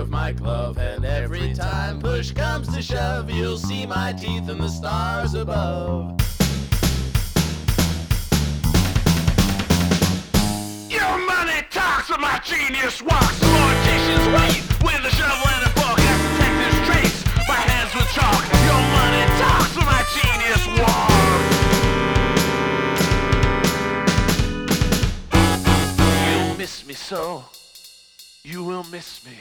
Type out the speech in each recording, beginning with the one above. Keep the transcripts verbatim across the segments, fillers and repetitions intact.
of my glove, and every time push comes to shove, you'll see my teeth in the stars above. Your money talks, but my genius walks. Morticians wait with a shovel and a book. I protect this trace, my hands with chalk. Your money talks, but my genius walks. You'll miss me so, you will miss me.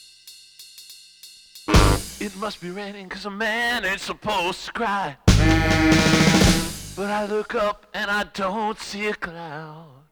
It must be raining cause a man ain't supposed to cry. But I look up and I don't see a cloud.